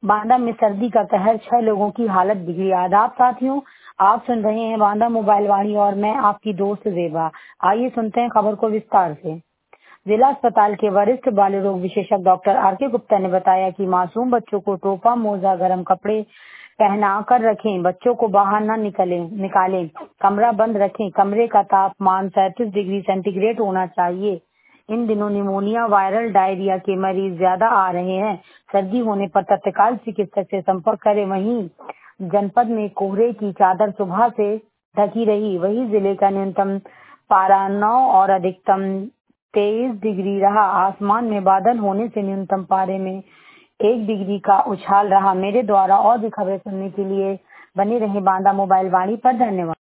बांदा में सर्दी का कहर, 6 लोगों की हालत बिगड़ी। आदाब साथियों, आप सुन रहे हैं बांदा मोबाइल वाणी और मैं आपकी दोस्त जेबा। आइए सुनते हैं खबर को विस्तार से। जिला अस्पताल के वरिष्ठ बाल रोग विशेषज्ञ डॉक्टर आर.के. गुप्ता ने बताया कि मासूम बच्चों को टोपा, मोजा, गर्म कपड़े पहना कर रखें, बच्चों को बाहर न निकालें, कमरा बंद रखें, कमरे का तापमान 37 डिग्री सेंटीग्रेड होना चाहिए। इन दिनों निमोनिया, वायरल डायरिया के मरीज ज्यादा आ रहे हैं। सर्दी होने पर तत्काल चिकित्सक से संपर्क करें। वहीं जनपद में कोहरे की चादर सुबह से ढकी रही। वहीं जिले का न्यूनतम पारा 9 और अधिकतम 23 डिग्री रहा। आसमान में बादल होने से न्यूनतम पारे में 1 डिग्री का उछाल रहा। मेरे द्वारा और भी खबरें सुनने के लिए बने रहे बांदा मोबाइल वाणी पर। धन्यवाद।